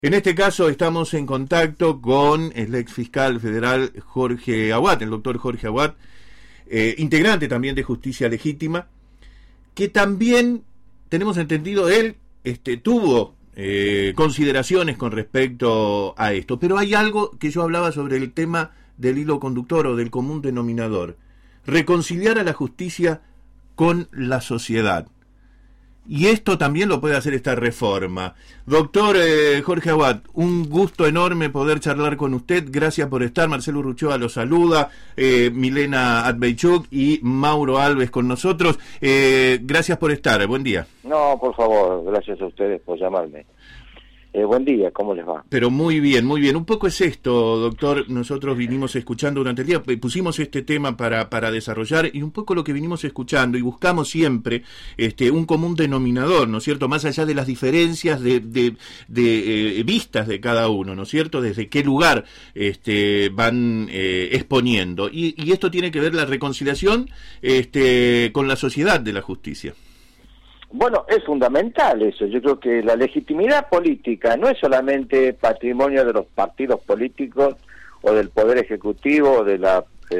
En este caso estamos en contacto con el ex fiscal federal Jorge Aguat, el doctor Jorge Aguat, integrante también de Justicia Legítima, que también, tenemos entendido, él tuvo consideraciones con respecto a esto. Pero hay algo que yo hablaba sobre el tema del hilo conductor o del común denominador: reconciliar a la justicia con la sociedad. Y esto también lo puede hacer esta reforma. Doctor Jorge Aguat, un gusto enorme poder charlar con usted. Gracias por estar. Marcelo Urruchoa lo saluda, Milena Adbeichuk y Mauro Alves con nosotros. Gracias por estar. Buen día. No, por favor, gracias a ustedes por llamarme. Buen día, ¿cómo les va? Pero muy bien, muy bien. Un poco es esto, doctor. Nosotros vinimos escuchando durante el día, pusimos este tema para desarrollar, y un poco lo que vinimos escuchando, y buscamos siempre un común denominador, ¿no es cierto? Más allá de las diferencias de vistas de cada uno, ¿no es cierto? Desde qué lugar van exponiendo. Y esto tiene que ver la reconciliación con la sociedad de la justicia. Bueno, es fundamental eso. Yo creo que la legitimidad política no es solamente patrimonio de los partidos políticos o del Poder Ejecutivo o del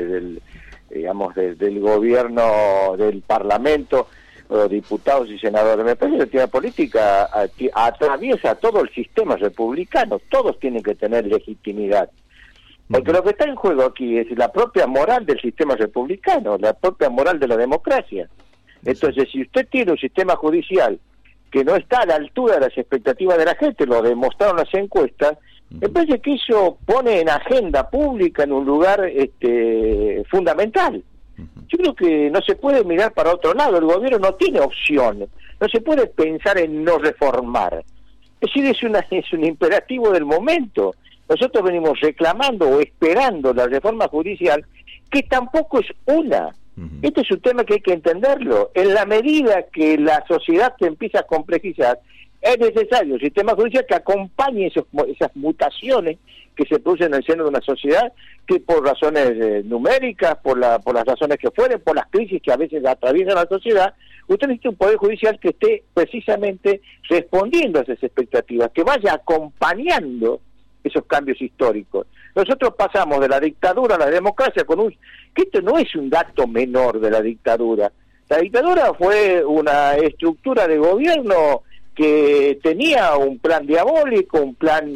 gobierno, del Parlamento, o diputados y senadores. Me parece que la legitimidad política atraviesa todo el sistema republicano. Todos tienen que tener legitimidad. Porque lo que está en juego aquí es la propia moral del sistema republicano, la propia moral de la democracia. Entonces, si usted tiene un sistema judicial que no está a la altura de las expectativas de la gente, lo demostraron las encuestas, me parece que eso pone en agenda pública en un lugar fundamental. Yo creo que no se puede mirar para otro lado, el gobierno no tiene opción, no se puede pensar en no reformar. Es decir, es un imperativo del momento. Nosotros venimos reclamando o esperando la reforma judicial, que tampoco es una. Este es un tema que hay que entenderlo. En la medida que la sociedad se empieza a complejizar, es necesario un sistema judicial que acompañe esas mutaciones que se producen en el seno de una sociedad, que por razones numéricas, por las razones que fueren, por las crisis que a veces atraviesan la sociedad, usted necesita un poder judicial que esté precisamente respondiendo a esas expectativas, que vaya acompañando esos cambios históricos. Nosotros pasamos de la dictadura a la democracia que esto no es un dato menor de la dictadura. La dictadura fue una estructura de gobierno que tenía un plan diabólico, un plan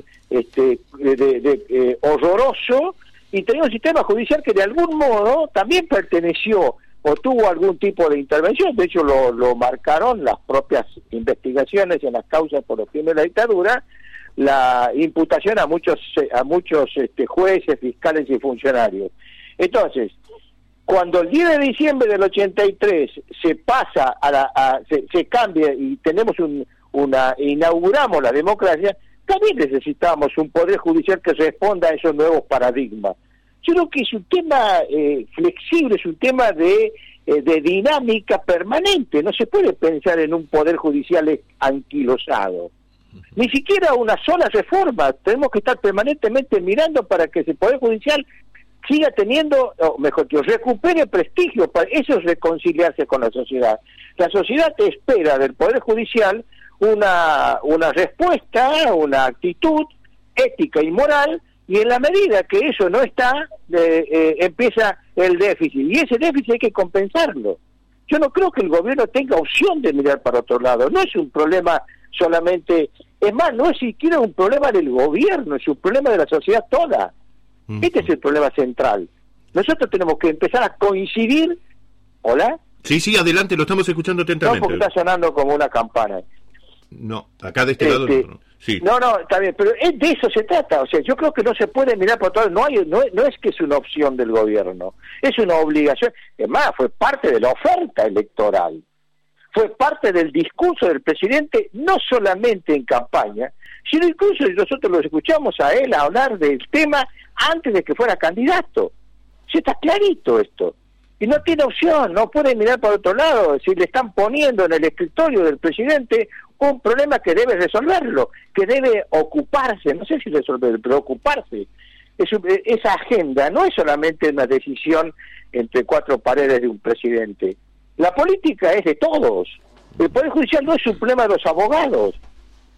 horroroso, y tenía un sistema judicial que de algún modo también perteneció o tuvo algún tipo de intervención. De hecho lo marcaron las propias investigaciones en las causas por los crímenes de la dictadura, la imputación a muchos jueces, fiscales y funcionarios. Entonces, cuando el 10 de diciembre del 83 se pasa se cambia y tenemos inauguramos la democracia, también necesitamos un poder judicial que responda a esos nuevos paradigmas. Yo creo que es un tema flexible, es un tema de dinámica permanente. No se puede pensar en un poder judicial anquilosado. Ni siquiera una sola reforma. Tenemos que estar permanentemente mirando para que ese Poder Judicial siga teniendo, o mejor que recupere prestigio. Eso es reconciliarse con la sociedad. La sociedad espera del Poder Judicial una respuesta, una actitud ética y moral, y en la medida que eso no está, empieza el déficit. Y ese déficit hay que compensarlo. Yo no creo que el gobierno tenga opción de mirar para otro lado. No es un problema solamente, es más, no es siquiera un problema del gobierno, es un problema de la sociedad toda. Este es el problema central. Nosotros tenemos que empezar a coincidir. ¿Hola? Sí, adelante, lo estamos escuchando atentamente. No, porque está sonando como una campana. No, acá de este lado no. Sí. No, está bien, pero de eso se trata. O sea, yo creo que no se puede mirar por todo. No es que es una opción del gobierno, es una obligación. Es más, fue parte de la oferta electoral. Fue parte del discurso del presidente, no solamente en campaña, sino incluso nosotros lo escuchamos a él hablar del tema antes de que fuera candidato. Sí, está clarito esto. Y no tiene opción, no puede mirar para otro lado. Si le están poniendo en el escritorio del presidente un problema que debe resolverlo, que debe ocuparse, no sé si resolver, pero ocuparse. Esa agenda no es solamente una decisión entre cuatro paredes de un presidente. La política es de todos. El Poder Judicial no es un problema de los abogados.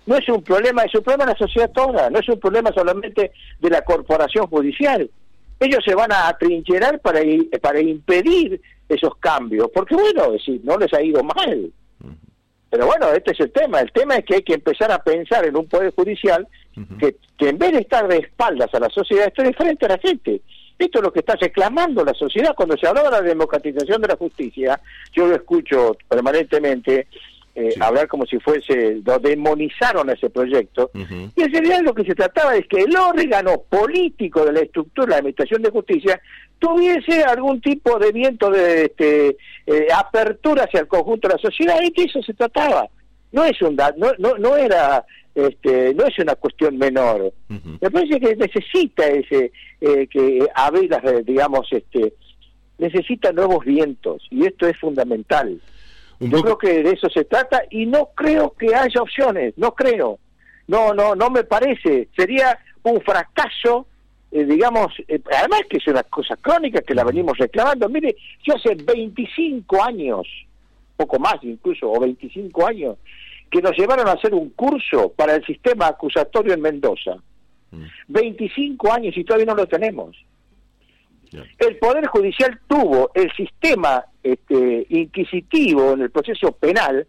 No es un problema, es un problema de la sociedad toda, no es un problema solamente de la corporación judicial. Ellos se van a atrincherar para impedir esos cambios, porque bueno, es decir, no les ha ido mal. Pero bueno, este es el tema es que hay que empezar a pensar en un poder judicial que en vez de estar de espaldas a la sociedad, esté de frente a la gente. Esto es lo que está reclamando la sociedad. Cuando se habla de la democratización de la justicia, yo lo escucho permanentemente hablar como si fuese, lo demonizaron a ese proyecto, y en realidad lo que se trataba es que el órgano político de la estructura de la administración de justicia tuviese algún tipo de viento de apertura hacia el conjunto de la sociedad, y que eso se trataba. No es no es una cuestión menor. Me parece que necesita que abrir necesita nuevos vientos, y esto es fundamental. Yo creo que de eso se trata, y no creo que haya opciones, no me parece, sería un fracaso, además que es una cosa crónica que la venimos reclamando. Mire, yo hace 25 años, poco más incluso, o 25 años, que nos llevaron a hacer un curso para el sistema acusatorio en Mendoza. 25 años y todavía no lo tenemos. El Poder Judicial tuvo el sistema inquisitivo en el proceso penal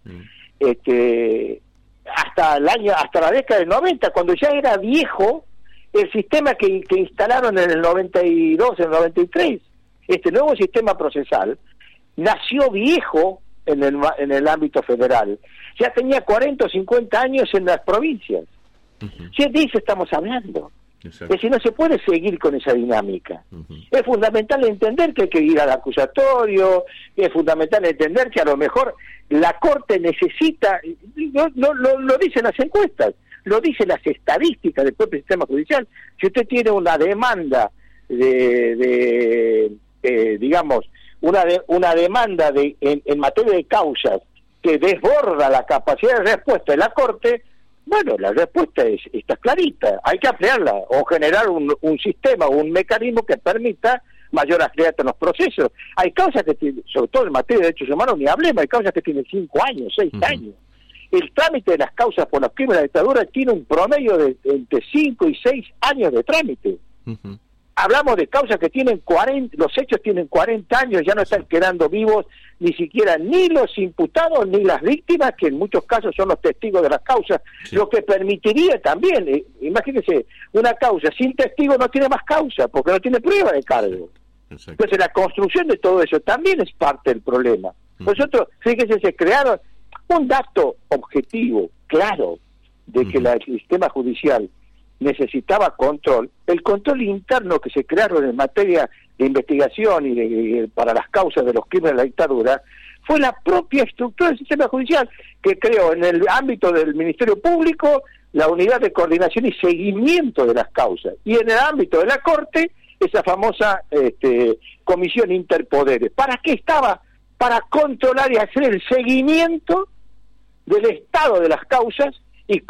hasta la década del 90, cuando ya era viejo el sistema que instalaron en el 92, en el 93. Este nuevo sistema procesal nació viejo en el ámbito federal. Ya tenía 40 o 50 años en las provincias. Sí, de eso estamos hablando. Exacto. Es decir, no se puede seguir con esa dinámica. Es fundamental entender que hay que ir al acusatorio, es fundamental entender que a lo mejor la Corte necesita, lo dicen las encuestas, lo dicen las estadísticas del propio sistema judicial. Si usted tiene una demanda una demanda en materia de causas que desborda la capacidad de respuesta de la Corte, bueno, la respuesta está clarita, hay que ampliarla o generar un sistema, un mecanismo que permita mayor agilidad en los procesos. Hay causas que tienen, sobre todo en materia de derechos humanos, ni hablemos, hay causas que tienen 5 años, 6 años. El trámite de las causas por los crímenes de la dictadura tiene un promedio de entre 5 y 6 años de trámite. Hablamos de causas que tienen 40, los hechos tienen 40 años, ya no están quedando vivos ni siquiera ni los imputados ni las víctimas, que en muchos casos son los testigos de las causas, lo que permitiría también, imagínense, una causa sin testigos no tiene más causa, porque no tiene prueba de cargo. Entonces la construcción de todo eso también es parte del problema. Nosotros, fíjense, se crearon un dato objetivo, claro, de que el sistema judicial necesitaba control. El control interno que se crearon en materia de investigación y para las causas de los crímenes de la dictadura fue la propia estructura del sistema judicial, que creó en el ámbito del Ministerio Público la unidad de coordinación y seguimiento de las causas, y en el ámbito de la Corte esa famosa comisión interpoderes. ¿Para qué estaba? Para controlar y hacer el seguimiento del estado de las causas y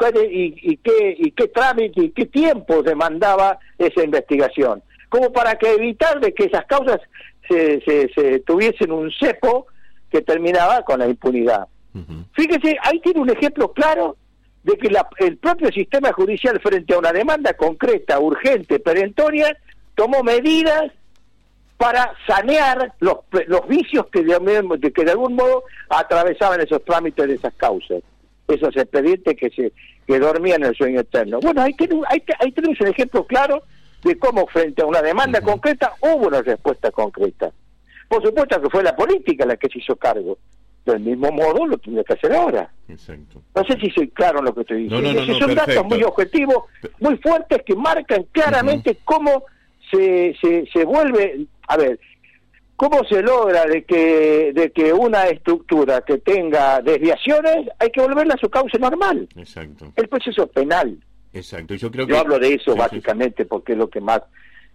qué trámite y qué tiempo demandaba esa investigación, como para que evitar de que esas causas se tuviesen un cepo que terminaba con la impunidad. Fíjese, ahí tiene un ejemplo claro de que el propio sistema judicial, frente a una demanda concreta, urgente, perentoria, tomó medidas para sanear los vicios que de algún modo atravesaban esos trámites de esas causas, esos expedientes que dormían en el sueño eterno. Bueno, ahí tenemos un ejemplo claro de cómo frente a una demanda concreta hubo una respuesta concreta. Por supuesto que fue la política la que se hizo cargo. Del mismo modo lo tiene que hacer ahora. Exacto. No sé si soy claro en lo que estoy diciendo. Son datos muy objetivos, muy fuertes, que marcan claramente cómo se vuelve... A ver, ¿cómo se logra de que una estructura que tenga desviaciones hay que volverla a su cauce normal? Exacto. El proceso penal. Exacto. Yo hablo de eso básicamente porque es lo que más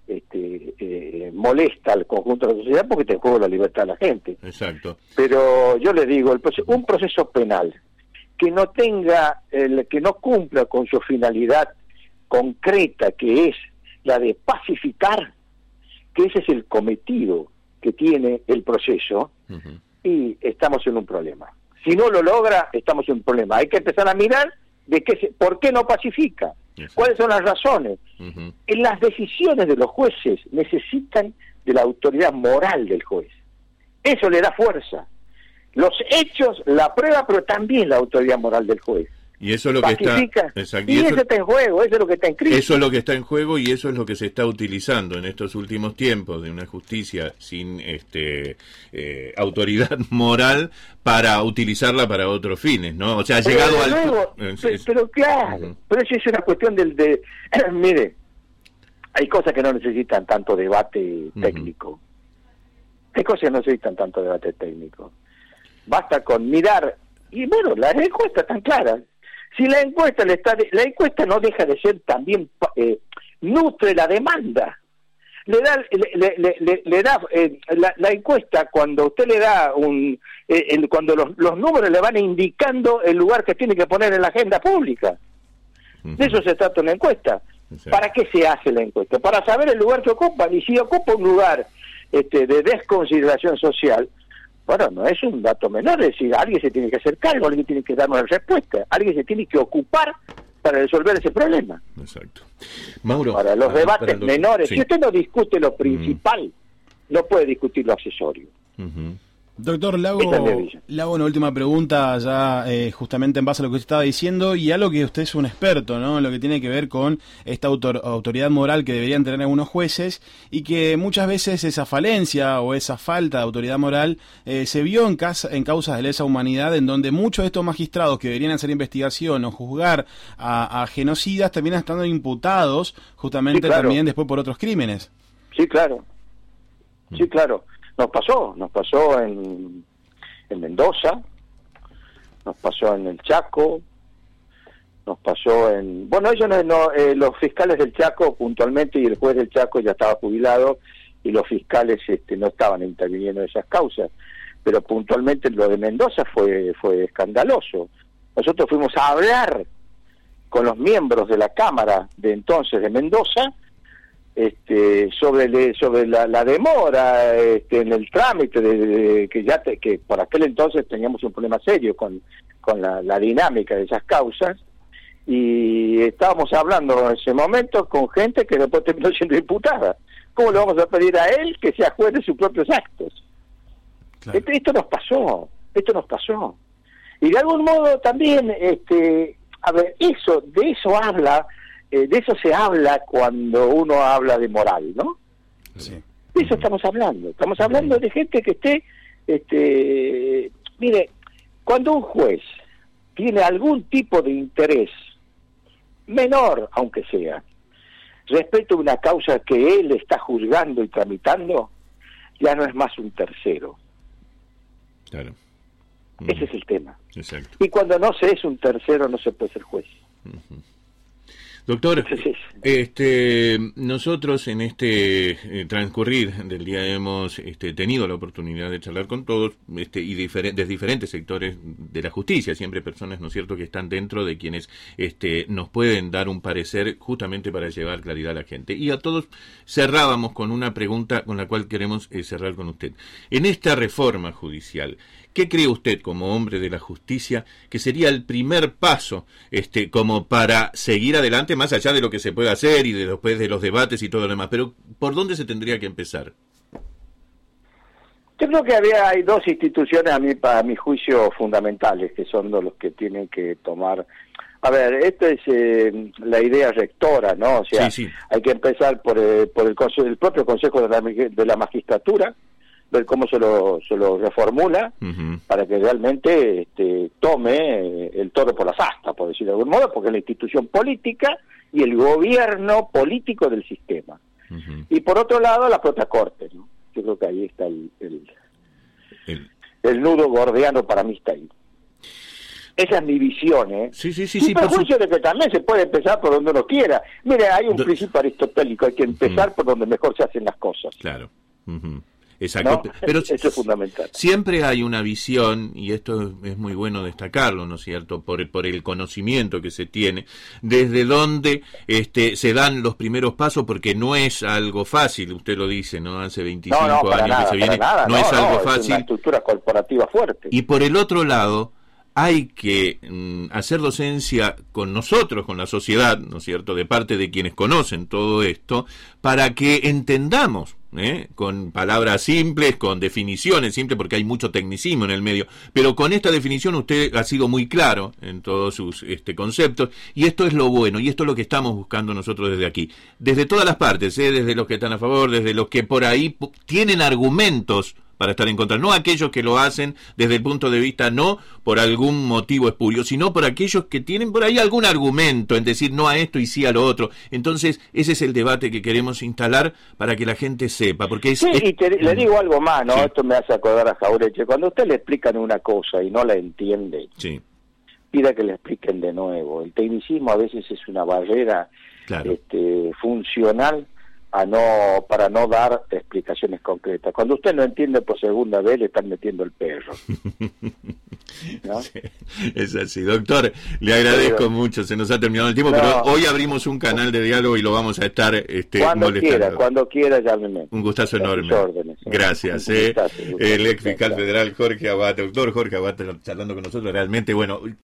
molesta al conjunto de la sociedad, porque te juega la libertad de la gente. Exacto. Pero yo le digo, un proceso penal que no tenga, que no cumpla con su finalidad concreta, que es la de pacificar, que ese es el cometido que tiene el proceso, y estamos en un problema. Si no lo logra, estamos en un problema. Hay que empezar a mirar ¿Por qué no pacifica? ¿Cuáles son las razones? En las decisiones de los jueces necesitan de la autoridad moral del juez. Eso le da fuerza. Los hechos, la prueba, pero también la autoridad moral del juez. Y eso es lo pacifica, que está... Exacto. Y eso está en juego, eso es lo que está en crisis. Eso es lo que está en juego y eso es lo que se está utilizando en estos últimos tiempos de una justicia sin autoridad moral para utilizarla para otros fines, ¿no? O sea, ha llegado pero claro, pero eso es una cuestión mire, hay cosas que no necesitan tanto debate técnico. Hay cosas que no necesitan tanto debate técnico. Basta con mirar, y bueno, las encuestas están claras. Si la encuesta la encuesta no deja de ser también nutre la demanda. La encuesta, cuando usted le da cuando los números le van indicando el lugar que tiene que poner en la agenda pública. De eso se trata una encuesta. Sí. ¿Para qué se hace la encuesta? Para saber el lugar que ocupan, y si ocupa un lugar de desconsideración social, bueno, no es un dato menor, es decir, alguien se tiene que hacer cargo, alguien tiene que dar una respuesta, alguien se tiene que ocupar para resolver ese problema. Exacto. Mauro, para los debates menores, sí. Si usted no discute lo principal, no puede discutir lo accesorio. Doctor, le hago una última pregunta ya justamente en base a lo que usted estaba diciendo y algo que usted es un experto, ¿no? En lo que tiene que ver con esta autoridad moral que deberían tener algunos jueces y que muchas veces esa falencia o esa falta de autoridad moral se vio en causas de lesa humanidad, en donde muchos de estos magistrados que deberían hacer investigación o juzgar a genocidas terminan estando imputados justamente sí, claro. También después por otros crímenes. Sí, claro. Sí, claro. Nos pasó en Mendoza, nos pasó en el Chaco, nos pasó los fiscales del Chaco puntualmente, y el juez del Chaco ya estaba jubilado, y los fiscales no estaban interviniendo en esas causas, pero puntualmente lo de Mendoza fue escandaloso. Nosotros fuimos a hablar con los miembros de la Cámara de entonces de Mendoza, sobre la demora en el trámite que por aquel entonces teníamos un problema serio con la dinámica de esas causas, y estábamos hablando en ese momento con gente que después terminó siendo imputada. ¿Cómo le vamos a pedir a él que se acuerde de sus propios actos? Claro. Esto nos pasó y de algún modo también de eso se habla cuando uno habla de moral, ¿no? Sí. De eso estamos hablando de gente que mire, cuando un juez tiene algún tipo de interés, menor aunque sea, respecto a una causa que él está juzgando y tramitando, ya no es más un tercero. Claro. Ese es el tema. Exacto. Y cuando no se es un tercero, no se puede ser juez. Doctor, nosotros en transcurrir del día hemos tenido la oportunidad de charlar con todos y desde diferentes sectores de la justicia, siempre personas, ¿no es cierto?, que están dentro de quienes nos pueden dar un parecer justamente para llevar claridad a la gente. Y a todos cerrábamos con una pregunta con la cual queremos cerrar con usted. En esta reforma judicial, ¿qué cree usted, como hombre de la justicia, que sería el primer paso como para seguir adelante, más allá de lo que se puede hacer y después de los debates y todo lo demás? Pero, ¿por dónde se tendría que empezar? Yo creo que hay dos instituciones, para mi juicio, fundamentales, que son los que tienen que tomar... A ver, esta es la idea rectora, ¿no? O sea, sí. Hay que empezar por el propio Consejo de la Magistratura, ver cómo se lo reformula, para que realmente tome el toro por las astas, por decirlo de algún modo, porque es la institución política y el gobierno político del sistema. Y por otro lado, la propia Corte, ¿no? Yo creo que ahí está el nudo gordiano, para mí está ahí. Esa es mi visión, ¿eh? Sí, sin perjuicio de que también se puede empezar por donde uno quiera. Mire, hay un principio aristotélico, hay que empezar por donde mejor se hacen las cosas. Claro. Exacto, ¿no? Pero eso es fundamental. Siempre hay una visión, y esto es muy bueno destacarlo, ¿no es cierto?, por el conocimiento que se tiene, desde donde se dan los primeros pasos, porque no es algo fácil, usted lo dice, ¿no? Hace 25 años que se viene, no es algo fácil. Es una estructura corporativa fuerte. Y por el otro lado, hay que hacer docencia con nosotros, con la sociedad, ¿no es cierto?, de parte de quienes conocen todo esto, para que entendamos, con palabras simples, con definiciones simples, porque hay mucho tecnicismo en el medio, pero con esta definición usted ha sido muy claro en todos sus conceptos, y esto es lo bueno, y esto es lo que estamos buscando nosotros desde aquí, desde todas las partes, desde los que están a favor, desde los que por ahí tienen argumentos para estar en contra, no aquellos que lo hacen desde el punto de vista no por algún motivo espurio, sino por aquellos que tienen por ahí algún argumento en decir no a esto y sí a lo otro. Entonces ese es el debate que queremos instalar para que la gente sepa, porque le digo algo más, ¿no? Sí. Esto me hace acordar a Jaureche. Cuando a usted le explican una cosa y no la entiende, sí, pida que le expliquen de nuevo. El tecnicismo a veces es una barrera, claro, funcional para no dar explicaciones concretas. Cuando usted no entiende por segunda vez, le están metiendo el perro, ¿no? Sí, es así. Doctor, le agradezco mucho, se nos ha terminado el tiempo, pero hoy abrimos un canal de diálogo y lo vamos a estar molestando. Cuando quiera, llámeme. Un gustazo enorme. Órdenes, gracias. Un gustazo, el ex fiscal federal Jorge Abad, doctor Jorge Abad, charlando con nosotros, realmente, bueno,